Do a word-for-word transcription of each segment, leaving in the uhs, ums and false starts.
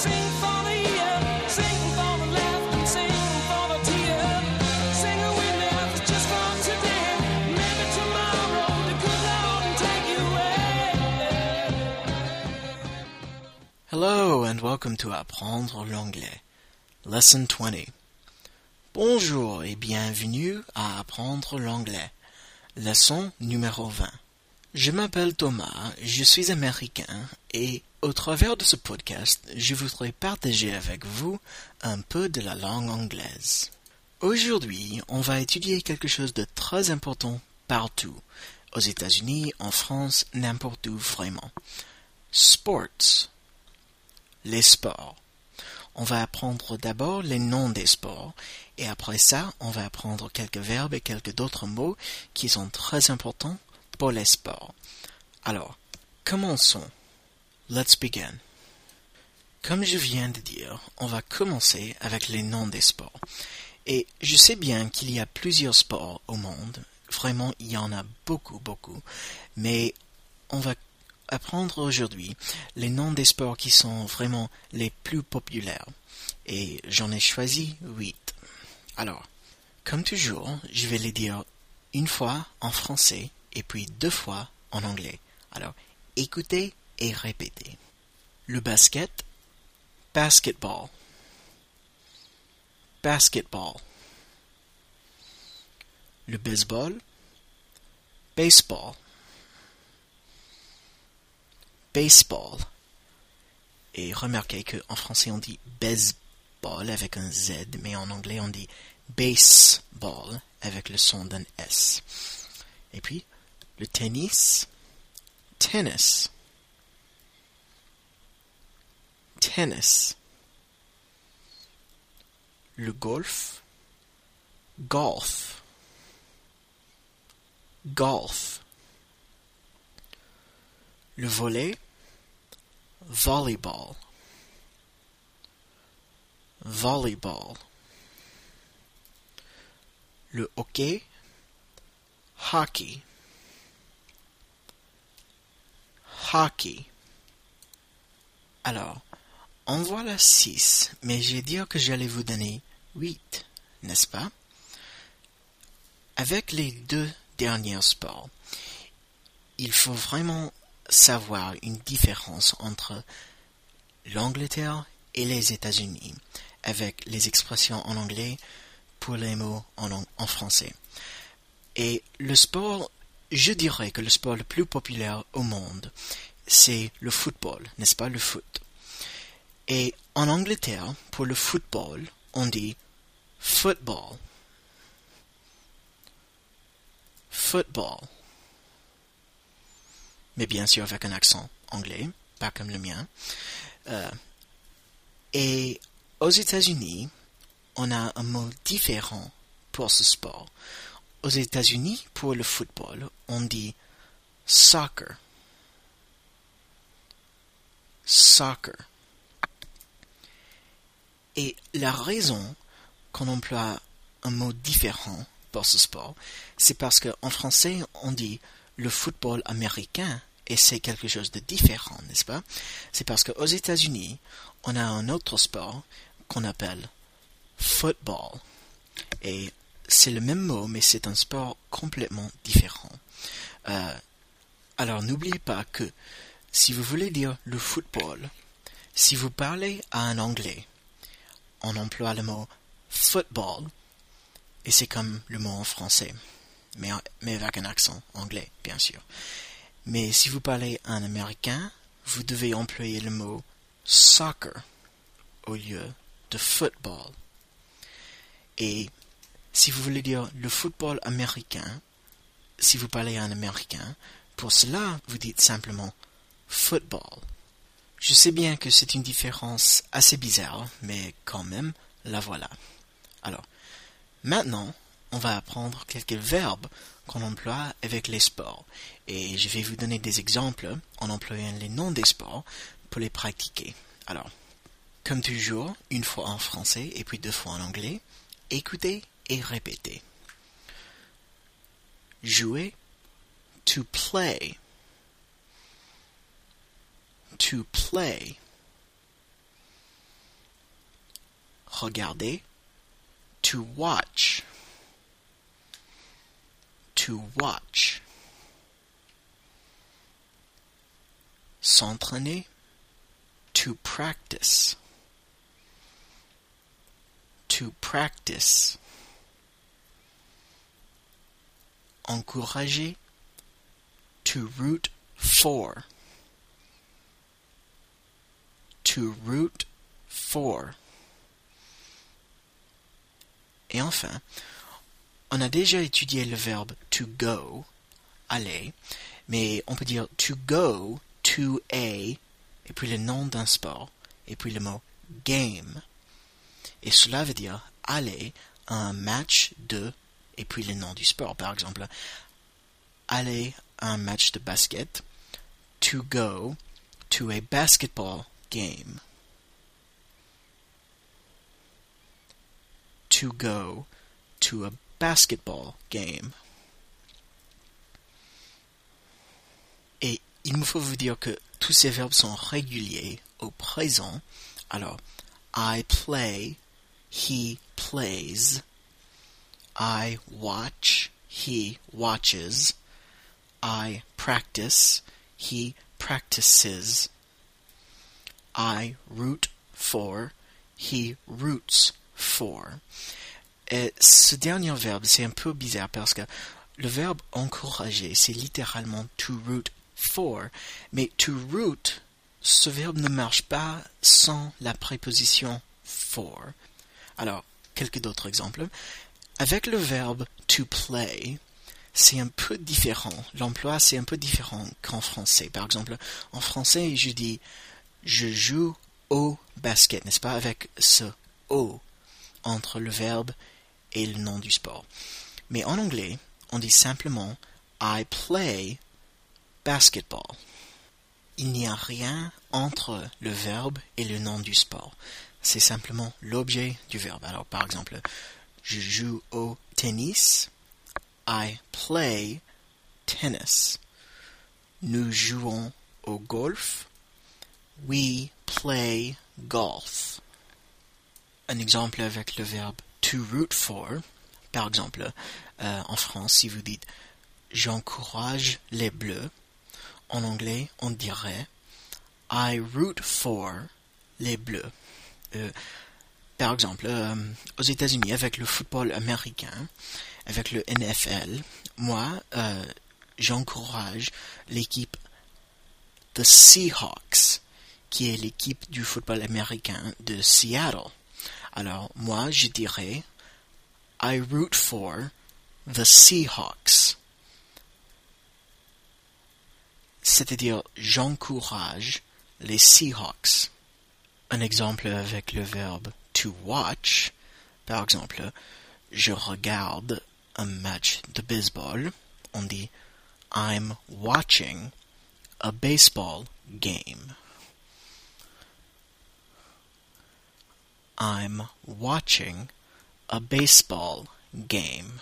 Sing for the year, sing for the laugh, and sing for the tear. Sing away now, it's just for today. Maybe tomorrow the good Lord will take you away. Hello and welcome to Apprendre l'anglais. Lesson twenty. Bonjour et bienvenue à Apprendre l'anglais. Leçon numéro vingt. Je m'appelle Thomas, je suis américain et au travers de ce podcast, je voudrais partager avec vous un peu de la langue anglaise. Aujourd'hui, on va étudier quelque chose de très important partout, aux États-Unis, en France, n'importe où vraiment. Sports. Les sports. On va apprendre d'abord les noms des sports, et après ça, on va apprendre quelques verbes et quelques autres mots qui sont très importants pour les sports. Alors, commençons. Let's begin. Comme je viens de dire, on va commencer avec les noms des sports. Et je sais bien qu'il y a plusieurs sports au monde, vraiment il y en a beaucoup, beaucoup, mais on va apprendre aujourd'hui les noms des sports qui sont vraiment les plus populaires. Et j'en ai choisi huit. Alors, comme toujours, je vais les dire une fois en français et puis deux fois en anglais. Alors, écoutez et répétez. Le basket, basketball. Basketball. Le baseball, baseball. Baseball. Et remarquez qu'en français on dit baseball avec un Z, mais en anglais on dit baseball avec le son d'un S. Et puis, le tennis, tennis. Tennis. Le golf, golf. Golf. Le volley, volleyball. Volleyball. Le hockey, hockey. Hockey. Alors, en voilà six, mais j'ai dit que j'allais vous donner huit, n'est-ce pas? Avec les deux derniers sports, il faut vraiment savoir une différence entre l'Angleterre et les États-Unis, avec les expressions en anglais pour les mots en, en français. Et le sport, je dirais que le sport le plus populaire au monde, c'est le football, n'est-ce pas, le foot. Et en Angleterre, pour le football, on dit football. Football. Mais bien sûr avec un accent anglais, pas comme le mien. Euh, et aux États-Unis, on a un mot différent pour ce sport. Aux États-Unis, pour le football, on dit soccer. Soccer. Et la raison qu'on emploie un mot différent pour ce sport, c'est parce qu'en français, on dit le football américain, et c'est quelque chose de différent, n'est-ce pas? C'est parce qu'aux États-Unis, on a un autre sport qu'on appelle football. Et c'est le même mot, mais c'est un sport complètement différent. Euh, alors, n'oubliez pas que si vous voulez dire le football, si vous parlez à un Anglais, on emploie le mot football, et c'est comme le mot en français, mais, mais avec un accent anglais, bien sûr. Mais si vous parlez à un Américain, vous devez employer le mot soccer au lieu de football. Et si vous voulez dire le football américain, si vous parlez à un Américain, pour cela, vous dites simplement football. Je sais bien que c'est une différence assez bizarre, mais quand même, la voilà. Alors, maintenant, on va apprendre quelques verbes qu'on emploie avec les sports. Et je vais vous donner des exemples en employant les noms des sports pour les pratiquer. Alors, comme toujours, une fois en français et puis deux fois en anglais, écoutez et répétez. Jouer, to play. To play. regarder, to watch, to watch. S'entraîner, to practice, to practice. Encourager, to root for, to root for. Et enfin, on a déjà étudié le verbe to go, aller, mais on peut dire to go to a, et puis le nom d'un sport, et puis le mot game. Et cela veut dire aller à un match de, et puis le nom du sport. Par exemple, aller à un match de basket, to go to a basketball game. To go to a basketball game. Et il me faut vous dire que tous ces verbes sont réguliers au présent. Alors, I play, he plays. I watch, he watches. I practice, he practices. I root for, he roots for. Et ce dernier verbe, c'est un peu bizarre parce que le verbe encourager, c'est littéralement to root for, mais to root, ce verbe ne marche pas sans la préposition for. Alors, quelques d'autres exemples. Avec le verbe to play, c'est un peu différent. L'emploi, c'est un peu différent qu'en français. Par exemple, en français, je dis je joue au basket, n'est-ce pas, avec ce au entre le verbe et le nom du sport. Mais en anglais, on dit simplement I play basketball. Il n'y a rien entre le verbe et le nom du sport. C'est simplement l'objet du verbe. Alors, par exemple, je joue au tennis. I play tennis. Nous jouons au golf. We play golf. Un exemple avec le verbe to root for. Par exemple, euh, en France, si vous dites j'encourage les bleus, en anglais, on dirait I root for les bleus. Euh, par exemple, euh, aux États-Unis, avec le football américain, avec le N F L, moi, euh, j'encourage l'équipe The Seahawks, qui est l'équipe du football américain de Seattle. Alors, moi, je dirais I root for the Seahawks. C'est-à-dire, j'encourage les Seahawks. Un exemple avec le verbe to watch. Par exemple, je regarde un match de baseball. On dit I'm watching a baseball game. I'm watching a baseball game.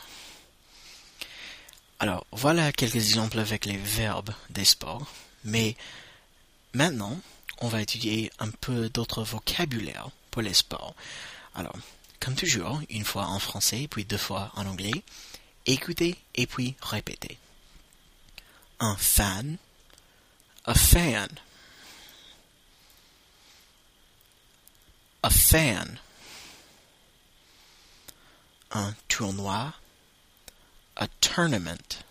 Alors, voilà quelques exemples avec les verbes des sports, mais maintenant, on va étudier un peu d'autres vocabulaire pour les sports. Alors, comme toujours, une fois en français, puis deux fois en anglais, écoutez et puis répétez. Un fan, a fan. A fan. Un tournoi, a tournament.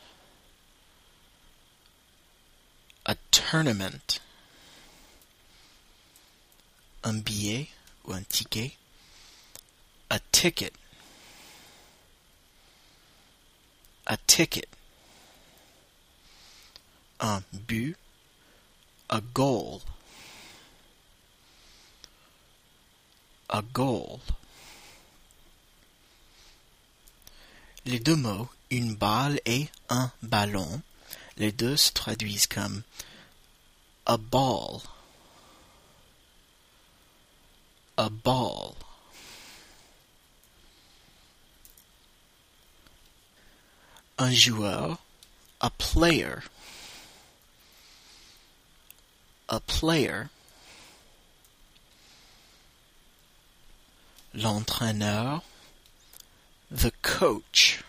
A tournament. Un billet ou un ticket, a ticket. A ticket. Un but, a goal. A goal. Les deux mots, une balle et un ballon, les deux se traduisent comme a ball. A ball. Un joueur, a player. A player. l'entraîneur, the coach,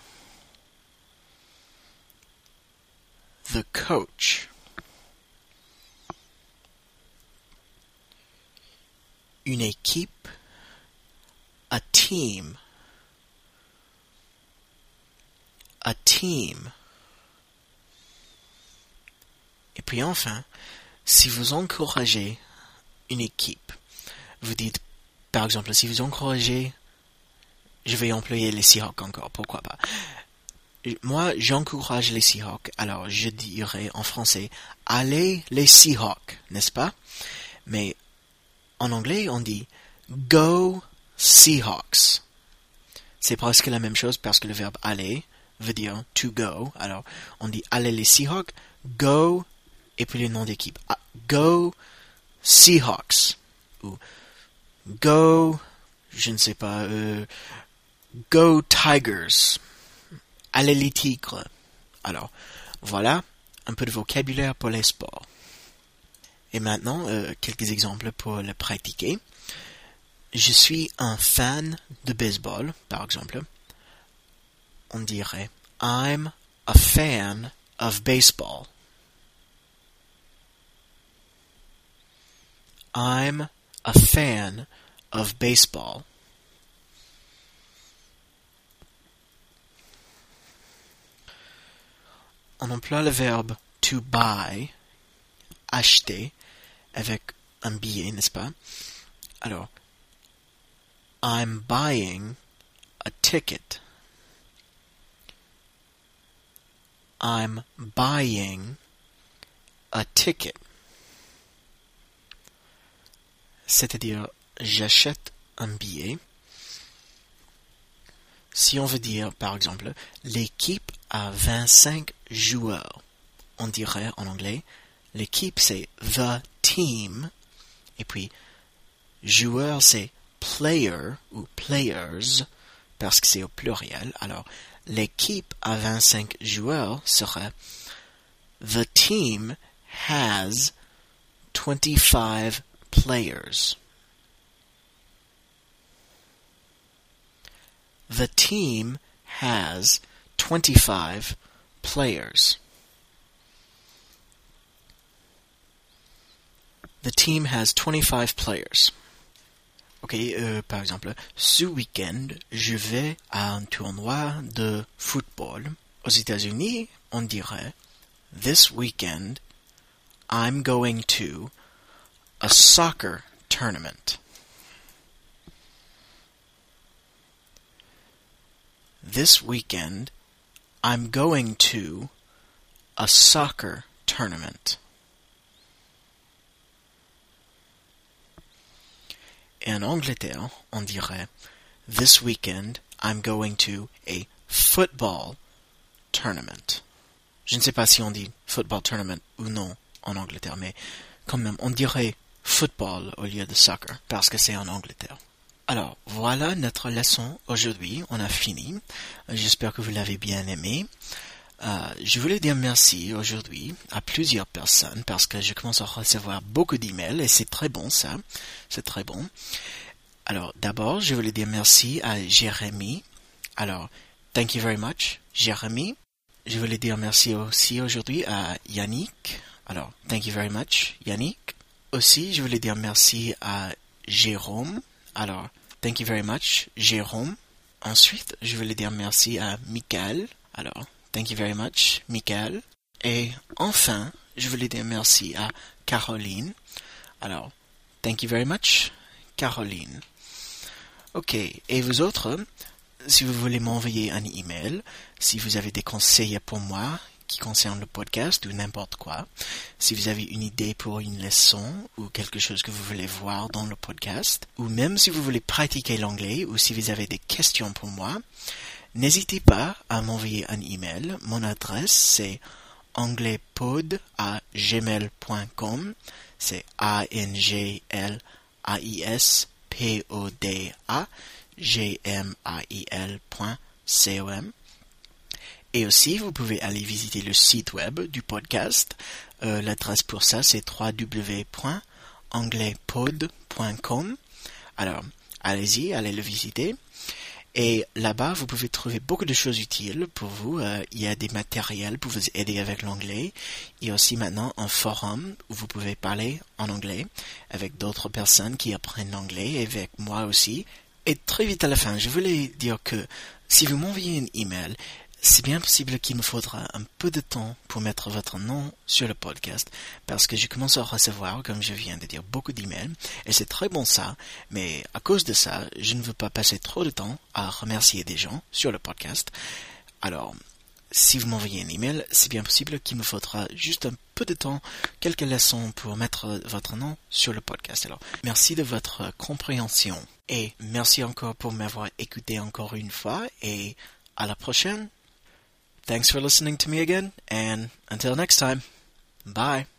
the coach. Une équipe, a team, a team. Et puis enfin, si vous encouragez une équipe, vous dites, par exemple, si vous encouragez, je vais employer les Seahawks encore, pourquoi pas. Moi, j'encourage les Seahawks, alors je dirais en français, allez les Seahawks, n'est-ce pas? Mais en anglais, on dit go Seahawks. C'est presque la même chose parce que le verbe aller veut dire to go. Alors, on dit allez les Seahawks, go, et puis le nom d'équipe. Ah, go Seahawks. Ou go, je ne sais pas, euh, go Tigers. Allez les tigres. Alors, voilà un peu de vocabulaire pour les sports. Et maintenant, euh, quelques exemples pour le pratiquer. Je suis un fan de baseball, par exemple. On dirait I'm a fan of baseball. I'm a fan of baseball. On emploie le verbe to buy, acheter, avec un billet, n'est-ce pas? Alors, I'm buying a ticket. I'm buying a ticket. C'est-à-dire, j'achète un billet. Si on veut dire, par exemple, l'équipe a vingt-cinq joueurs, on dirait en anglais, l'équipe c'est the team, et puis joueur c'est player ou players, parce que c'est au pluriel. Alors, l'équipe à vingt-cinq joueurs serait the team has twenty-five players. The team has twenty-five players. The team has twenty-five players. Ok, euh, par exemple, ce week-end, je vais à un tournoi de football. Aux États-Unis, on dirait, this weekend, I'm going to a soccer tournament. This weekend, I'm going to a soccer tournament. Et en Angleterre, on dirait, this weekend, I'm going to a football tournament. Je ne sais pas si on dit football tournament ou non en Angleterre, mais quand même, on dirait football au lieu de soccer, parce que c'est en Angleterre. Alors, voilà notre leçon aujourd'hui, on a fini. J'espère que vous l'avez bien aimé. Euh, je voulais dire merci aujourd'hui à plusieurs personnes parce que je commence à recevoir beaucoup d'emails et c'est très bon ça, c'est très bon. Alors d'abord, je voulais dire merci à Jérémy. Alors, thank you very much, Jérémy. Je voulais dire merci aussi aujourd'hui à Yannick. Alors, thank you very much, Yannick. Aussi, je voulais dire merci à Jérôme. Alors, thank you very much, Jérôme. Ensuite, je voulais dire merci à Michael. Alors, thank you very much, Michael. Et enfin, je voulais dire merci à Caroline. Alors, thank you very much, Caroline. Ok, et vous autres, si vous voulez m'envoyer un email, si vous avez des conseils pour moi qui concernent le podcast ou n'importe quoi, si vous avez une idée pour une leçon ou quelque chose que vous voulez voir dans le podcast, ou même si vous voulez pratiquer l'anglais ou si vous avez des questions pour moi, n'hésitez pas à m'envoyer un email. Mon adresse, c'est anglaispod à gmail point com. C'est A N G L A I S P O D A G M A I L point com. Et aussi, vous pouvez aller visiter le site web du podcast. Euh, l'adresse pour ça, c'est w w w point anglaispod point com. Alors, allez-y, allez le visiter. Et là-bas, vous pouvez trouver beaucoup de choses utiles pour vous. Euh, il y a des matériels pour vous aider avec l'anglais. Il y a aussi maintenant un forum où vous pouvez parler en anglais avec d'autres personnes qui apprennent l'anglais, et avec moi aussi. Et très vite à la fin, je voulais dire que si vous m'envoyez un email, c'est bien possible qu'il me faudra un peu de temps pour mettre votre nom sur le podcast, parce que je commence à recevoir, comme je viens de dire, beaucoup d'emails, et c'est très bon ça, mais à cause de ça, je ne veux pas passer trop de temps à remercier des gens sur le podcast. Alors, si vous m'envoyez un email, c'est bien possible qu'il me faudra juste un peu de temps, quelques leçons pour mettre votre nom sur le podcast. Alors, merci de votre compréhension, et merci encore pour m'avoir écouté encore une fois, et à la prochaine. Thanks for listening to me again, and until next time, bye.